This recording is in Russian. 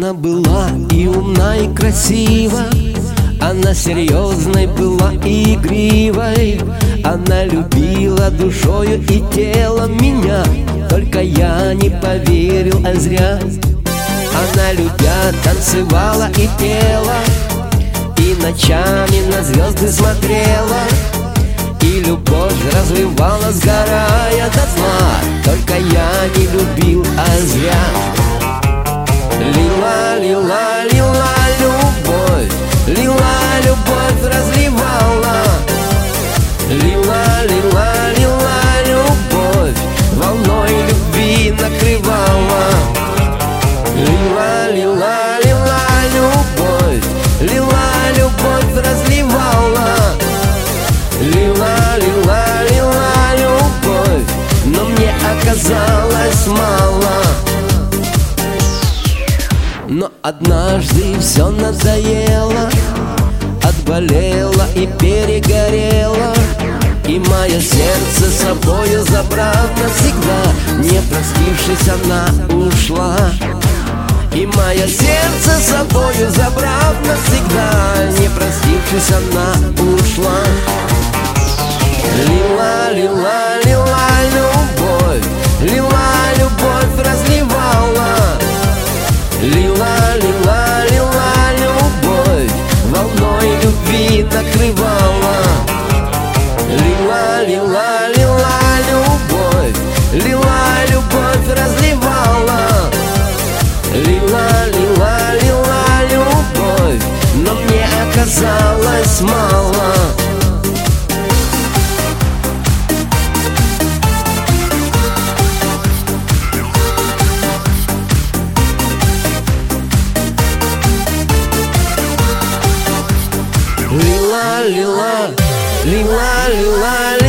Она была и умна, и красива, она серьезной была и игривой. Она любила душою и телом меня, только я не поверил, а зря. Она, любя, танцевала и пела, и ночами на звезды смотрела, и любовь развивала, сгорая дотла. Только я не любил, а зря. Лила, лила, лила любовь, лила любовь, разливала. Лила, лила, лила любовь, волной любви накрывала. Лила, лила, лила любовь, лила любовь, разливала. Лила, лила, лила любовь, но мне оказалось мало. Но однажды все надоело, отболело и перегорело, и мое сердце с собою забрав навсегда, не простившись, она ушла. И мое сердце с собою забрав навсегда, не простившись, она ушла. Лила, лила, лила любовь, лила любовь, разливала. Лила, лила, лила любовь, волной любви накрывала. Лила, лила, лила любовь, лила любовь, разливала. Лила, лила, лила любовь, но мне оказалось мало. Лила, лила, лила, лила,